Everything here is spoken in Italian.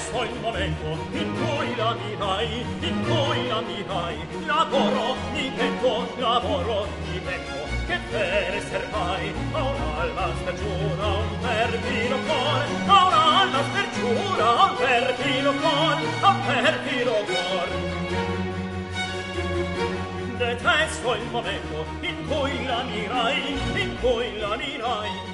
Detesto il momento in cui la mirai, in cui la mirai. Lavoro, mi petto, che per servai a un'alma spergiura, un perfido cuore, a un'alma spergiura, un perfido cuore, un perfido cuore. Detesto il momento in cui la mirai, in cui la mirai.